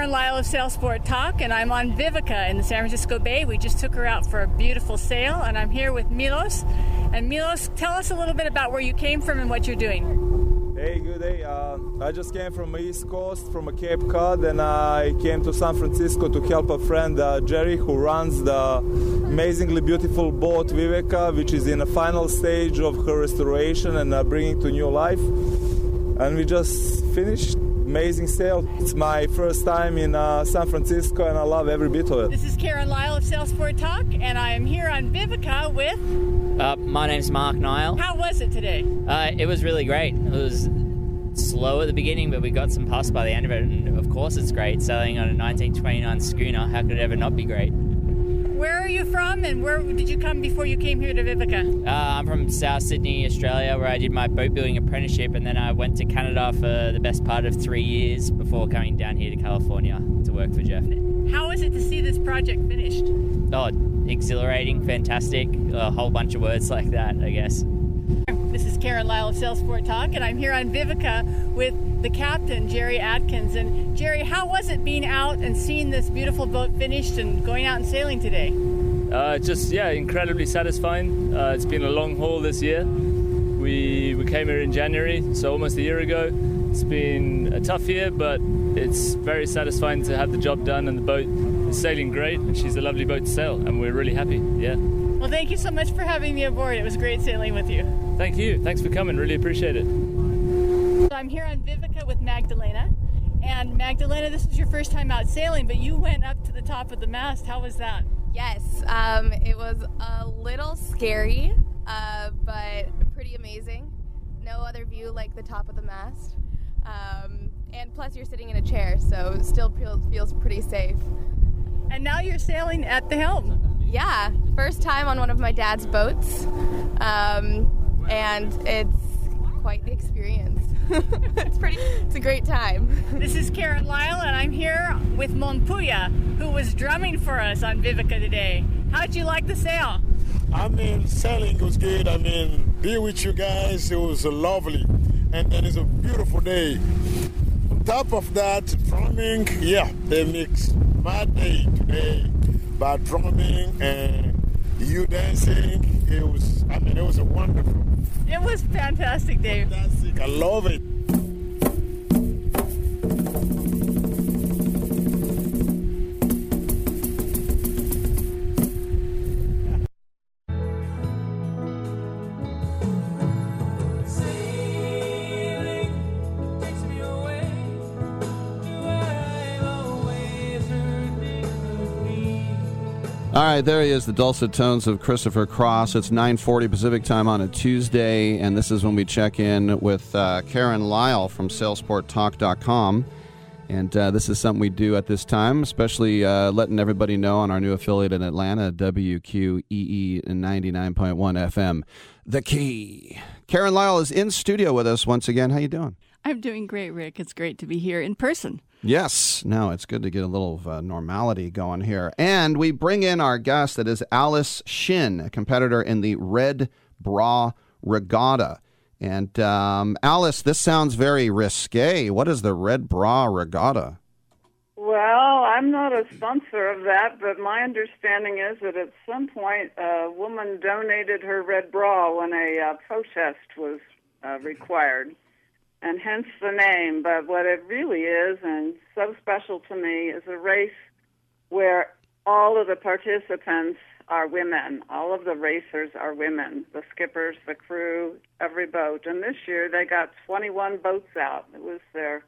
Karen Lyle of Sailsport Talk, and I'm on Vivica in the San Francisco Bay. We just took her out for a beautiful sail, and I'm here with Milos. And Milos, tell us a little bit about where you came from and what you're doing. Hey, good day. I just came from the East Coast, from a Cape Cod, and I came to San Francisco to help a friend, Jerry, who runs the amazingly beautiful boat Vivica, which is in the final stage of her restoration and bringing to new life. And we just finished. Amazing sail. It's my first time in San Francisco, and I love every bit of it. This is Karen Lyle of Sailsport Talk, and I am here on Vivica with... my name's Mark Nile. How was it today? It was really great. It was slow at the beginning, but we got some puffs by the end of it, and of course it's great. Sailing on a 1929 schooner, how could it ever not be great? Where are you from, and where did you come before you came here to Vivica? I'm from South Sydney, Australia, where I did my boat building apprenticeship, and then I went to Canada for the best part of 3 years before coming down here to California to work for Jeff. How is it to see this project finished? Oh, exhilarating, fantastic, a whole bunch of words like that, I guess. This is Karen Lyle of Sailsport Talk, and I'm here on Vivica with the captain, Jerry Atkins. And Jerry, how was it being out and seeing this beautiful boat finished and going out and sailing today? Incredibly satisfying. It's been a long haul this year. We came here in January, so almost a year ago. It's been a tough year, but it's very satisfying to have the job done, and the boat is sailing great, and she's a lovely boat to sail, and we're really happy, yeah. Well, thank you so much for having me aboard. It was great sailing with you. Thank you. Thanks for coming. Really appreciate it. So I'm here on Vivica with Magdalena. And Magdalena, this is your first time out sailing, but you went up to the top of the mast. How was that? Yes, it was a little scary, but pretty amazing. No other view like the top of the mast. And plus you're sitting in a chair, so it still feels pretty safe. And now you're sailing at the helm. Yeah, first time on one of my dad's boats, and it's quite the experience. It's a great time. This is Karen Lyle, and I'm here with Monpuya, who was drumming for us on Vivica today. How'd you like the sail? Sailing was good. Be with you guys, it was lovely, and it's a beautiful day. On top of that, drumming, they mix my day today by drumming and you dancing. It was a wonderful. It was fantastic, Dave. Fantastic. I love it. All right, there he is, the dulcet tones of Christopher Cross. It's 9:40 Pacific time on a Tuesday, and this is when we check in with Karen Lyle from SailsportTalk.com. And this is something we do at this time, especially letting everybody know on our new affiliate in Atlanta, WQEE 99.1 FM, The Key. Karen Lyle is in studio with us once again. How you doing? I'm doing great, Rick. It's great to be here in person. Yes. No, it's good to get a little normality going here. And we bring in our guest, that is Alice Shin, a competitor in the Red Bra Regatta. And Alice, this sounds very risque. What is the Red Bra Regatta? Well, I'm not a sponsor of that, but my understanding is that at some point a woman donated her red bra when a protest was required. And hence the name. But what it really is, and so special to me, is a race where all of the participants are women. All of the racers are women, the skippers, the crew, every boat. And this year they got 21 boats out. It was their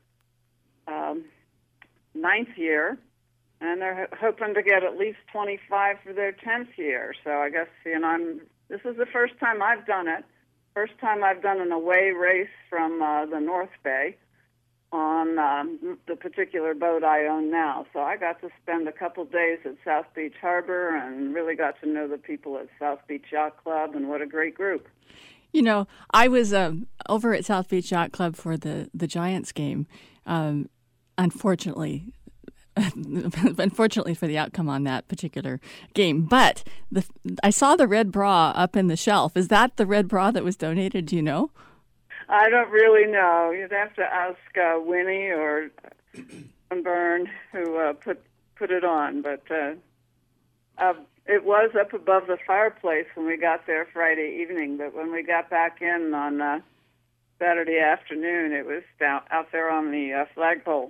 9th year, and they're hoping to get at least 25 for their 10th year. So I guess, this is the first time I've done it. First time I've done an away race from the North Bay on the particular boat I own now. So I got to spend a couple days at South Beach Harbor and really got to know the people at South Beach Yacht Club, and what a great group. I was over at South Beach Yacht Club for the Giants game. Unfortunately for the outcome on that particular game. But I saw the red bra up in the shelf. Is that the red bra that was donated? Do you know? I don't really know. You'd have to ask Winnie or Byrne who put it on, but it was up above the fireplace when we got there Friday evening. But when we got back in on Saturday afternoon, it was out there on the flagpole.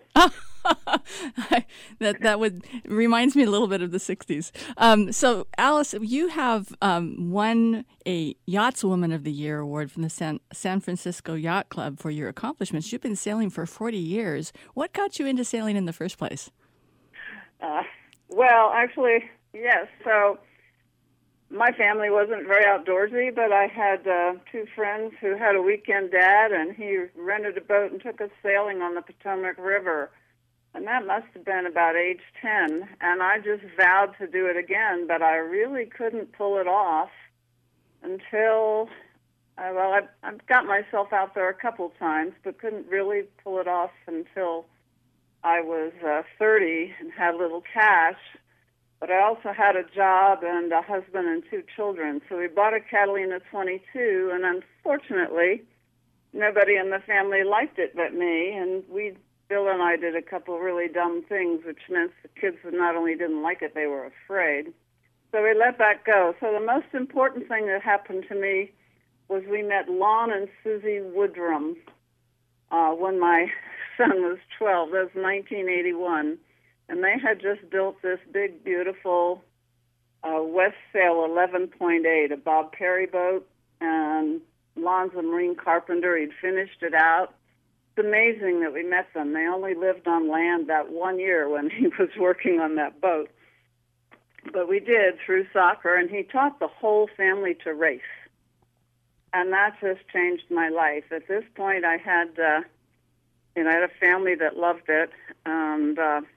that reminds me a little bit of the 60s. So, Alice, you have won a Yachtswoman of the Year award from the San Francisco Yacht Club for your accomplishments. You've been sailing for 40 years. What got you into sailing in the first place? Well, actually, yes. So my family wasn't very outdoorsy, but I had two friends who had a weekend dad, and he rented a boat and took us sailing on the Potomac River. And that must have been about age 10. And I just vowed to do it again, but I really couldn't pull it off until, I've got myself out there a couple times, but couldn't really pull it off until I was 30 and had a little cash. But I also had a job and a husband and two children. So we bought a Catalina 22, and unfortunately, nobody in the family liked it but me. And Bill and I did a couple really dumb things, which meant the kids not only didn't like it, they were afraid. So we let that go. So the most important thing that happened to me was we met Lon and Susie Woodrum when my son was 12. That was 1981. And they had just built this big, beautiful West Sail 11.8, a Bob Perry boat. And Lon's a marine carpenter. He'd finished it out. It's amazing that we met them. They only lived on land that 1 year when he was working on that boat. But we did through soccer, and he taught the whole family to race. And that just changed my life. At this point, I had, I had a family that loved it, and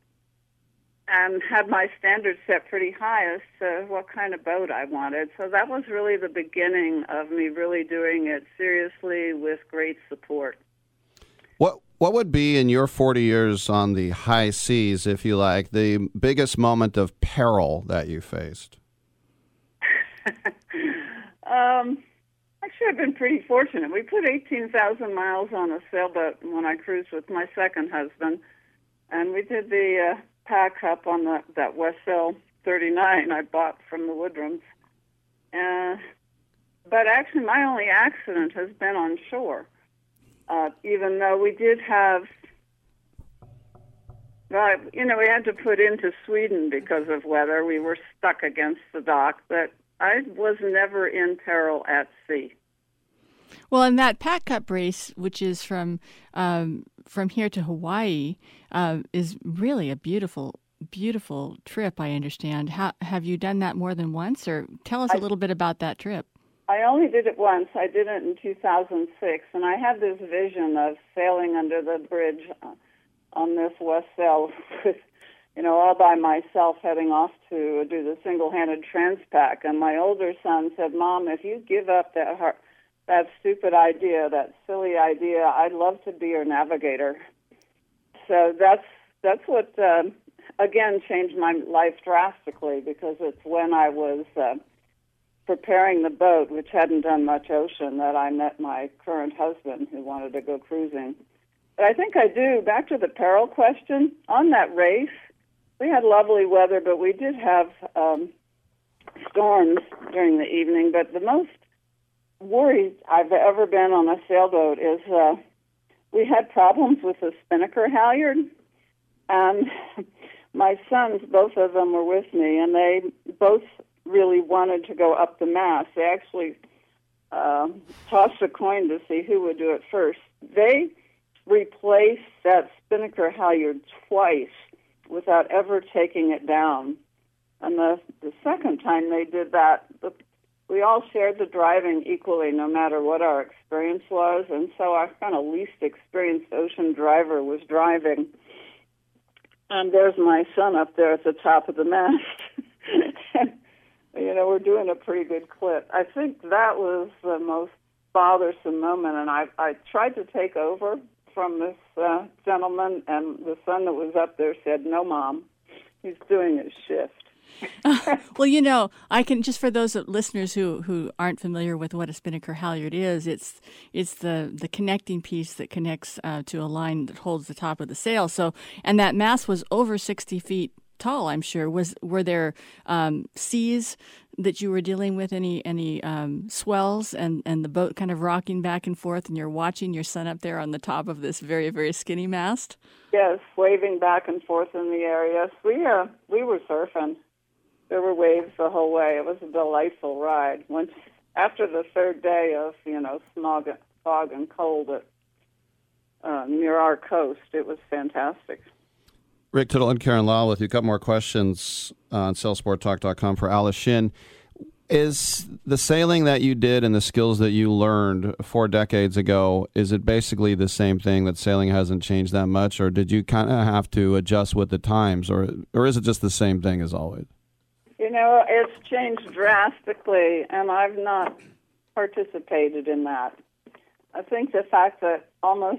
had my standards set pretty high as to what kind of boat I wanted. So that was really the beginning of me really doing it seriously with great support. What would be, in your 40 years on the high seas, if you like, the biggest moment of peril that you faced? Actually, I've been pretty fortunate. We put 18,000 miles on a sailboat when I cruised with my second husband, and we did the pack up on that West Sail 39 I bought from the Woodrums. But actually, my only accident has been on shore. Even though we did have, we had to put into Sweden because of weather. We were stuck against the dock, but I was never in peril at sea. Well, and that Pack Cup race, which is from here to Hawaii, is really a beautiful, beautiful trip, I understand. Have you done that more than once? Or tell us a little bit about that trip. I only did it once. I did it in 2006, and I had this vision of sailing under the bridge on this West Sail with, all by myself heading off to do the single-handed Transpac. And my older son said, "Mom, if you give up that stupid idea, that silly idea, I'd love to be your navigator." So that's what, again, changed my life drastically, because it's when I was preparing the boat, which hadn't done much ocean, that I met my current husband who wanted to go cruising. But I think I do. Back to the peril question, on that race, we had lovely weather, but we did have storms during the evening. But the most worried I've ever been on a sailboat is we had problems with the spinnaker halyard, and my sons, both of them were with me, and they both really wanted to go up the mast. They actually tossed a coin to see who would do it first. They replaced that spinnaker halyard twice without ever taking it down. And the second time they did that, we all shared the driving equally, no matter what our experience was. And so our kind of least experienced ocean driver was driving. And there's my son up there at the top of the mast. We're doing a pretty good clip. I think that was the most bothersome moment, and I tried to take over from this gentleman, and the son that was up there said, "No, Mom, he's doing his shift." Well, you know, I can just for those listeners who aren't familiar with what a spinnaker halyard is, it's the connecting piece that connects to a line that holds the top of the sail. So, and that mast was over 60 feet tall, I'm sure. Were there seas that you were dealing with, any swells, and the boat kind of rocking back and forth, and you're watching your son up there on the top of this very, very skinny mast? Yes, waving back and forth in the air. Yes, we were surfing. There were waves the whole way. It was a delightful ride. Once after the third day of smog, fog, and cold near our coast, it was fantastic. Rick Tittle and Karen Lyle with you. A couple more questions on sailsporttalk.com for Alice Shin. Is the sailing that you did and the skills that you learned 4 decades ago, is it basically the same thing, that sailing hasn't changed that much, or did you kind of have to adjust with the times, or is it just the same thing as always? You know, it's changed drastically, and I've not participated in that. I think the fact that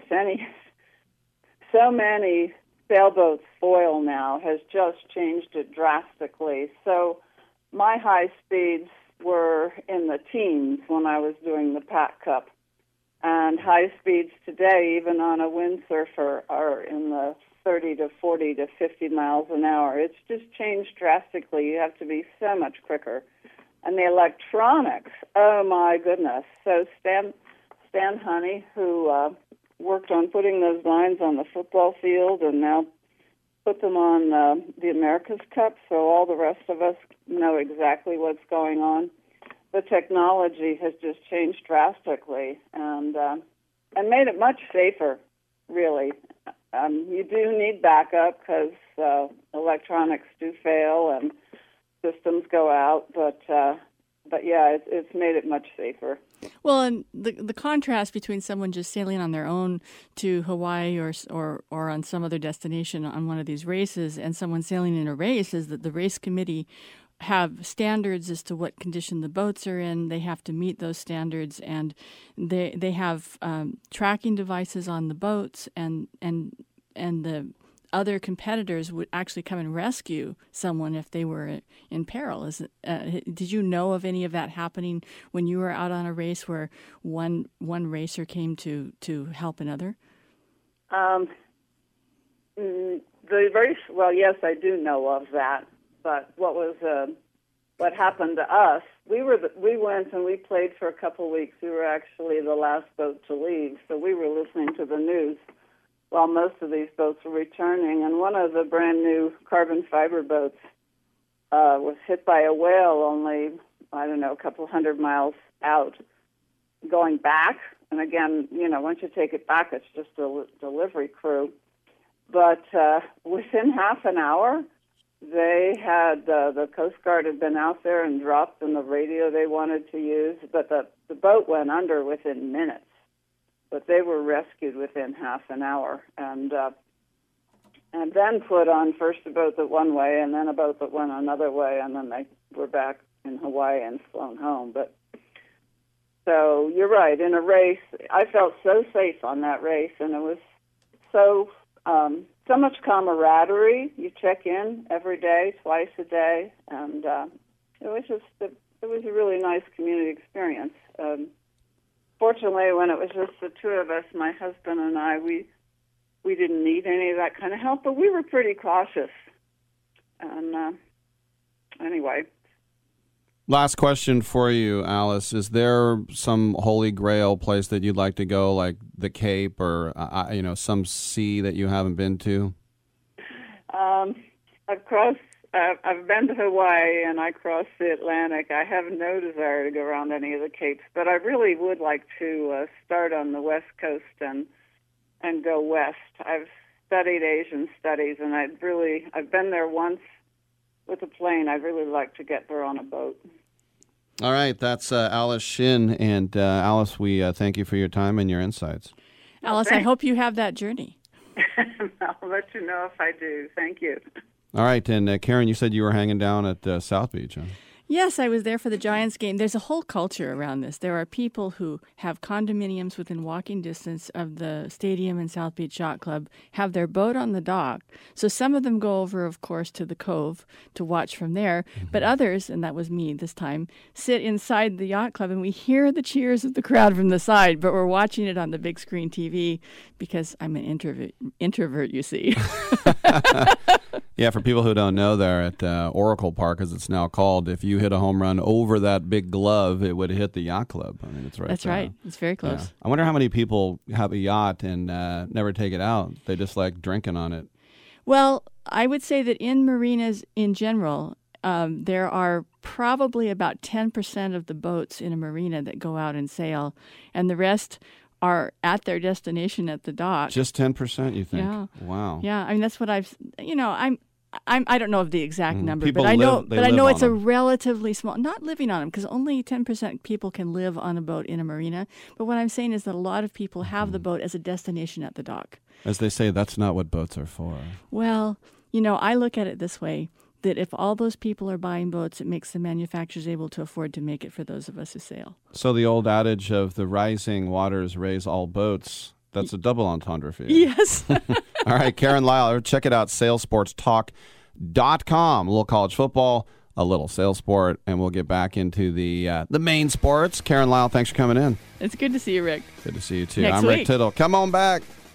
so many sailboats foil now has just changed it drastically. So my high speeds were in the teens when I was doing the Pac Cup, and high speeds today, even on a windsurfer, are in the 30 to 40 to 50 miles an hour. It's just changed drastically. You have to be so much quicker. And the electronics, oh my goodness. So Stan Honey, who worked on putting those lines on the football field and now put them on the America's Cup, so all the rest of us know exactly what's going on. The technology has just changed drastically and made it much safer, really. You do need backup because electronics do fail and systems go out, but yeah, it's made it much safer. Well, and the contrast between someone just sailing on their own to Hawaii or on some other destination on one of these races and someone sailing in a race is that the race committee have standards as to what condition the boats are in. They have to meet those standards, and they have tracking devices on the boats, and the other competitors would actually come and rescue someone if they were in peril. Did you know of any of that happening when you were out on a race where one racer came to help another? The race, well, yes, I do know of that. But what happened to us? We went and we played for a couple weeks. We were actually the last boat to leave, so we were listening to the news while most of these boats were returning. And one of the brand new carbon fiber boats was hit by a whale only, a couple hundred miles out, going back. And again, once you take it back, it's just a delivery crew. But within half an hour, they had the Coast Guard had been out there and dropped in the radio they wanted to use, but the boat went under within minutes. But they were rescued within half an hour, and then put on first a boat that one way, and then a boat that went another way, and then they were back in Hawaii and flown home. But so you're right. In a race, I felt so safe on that race, and it was so much camaraderie. You check in every day, twice a day, and it was a really nice community experience. Fortunately, when it was just the two of us, my husband and I, we didn't need any of that kind of help, but we were pretty cautious. And anyway. Last question for you, Alice. Is there some holy grail place that you'd like to go, like the Cape or some sea that you haven't been to? I've been to Hawaii and I crossed the Atlantic. I have no desire to go around any of the Capes, but I really would like to start on the West Coast and go west. I've studied Asian studies, and I've been there once with a plane. I'd really like to get there on a boat. All right, that's Alice Shin. And Alice, we thank you for your time and your insights. Alice, I hope you have that journey. I'll let you know if I do. Thank you. All right, and Karen, you said you were hanging down at South Beach, huh? Yes, I was there for the Giants game. There's a whole culture around this. There are people who have condominiums within walking distance of the stadium and South Beach Yacht Club, have their boat on the dock. So some of them go over, of course, to the Cove to watch from there. But others, and that was me this time, sit inside the yacht club and we hear the cheers of the crowd from the side, but we're watching it on the big screen TV because I'm an introvert, you see. Yeah, for people who don't know, there at Oracle Park, as it's now called, if you hit a home run over that big glove, it would hit the yacht club. I mean, it's right. That's there. right. It's very close. Yeah. I wonder how many people have a yacht and never take it out. They just like drinking on it. Well, I would say that in marinas in general, there are probably about 10% of the boats in a marina that go out and sail, and the rest are at their destination at the dock. Just 10%, you think? Yeah. Wow. Yeah, I mean that's what I've. I don't know of the exact number, People but I know. live- But they I know live it's on a them. relatively small. Not living on them, because only 10% people can live on a boat in a marina. But what I'm saying is that a lot of people have the boat as a destination at the dock. As they say, that's not what boats are for. Well, I look at it this way: that if all those people are buying boats, it makes the manufacturers able to afford to make it for those of us who sail. So the old adage of the rising waters raise all boats, that's a double entendre for you. Yes. All right, Karen Lyle, check it out, sailsportstalk.com. A little college football, a little sail sport, and we'll get back into the main sports. Karen Lyle, thanks for coming in. It's good to see you, Rick. Good to see you, too. Next I'm Rick week. Tittle. Come on back.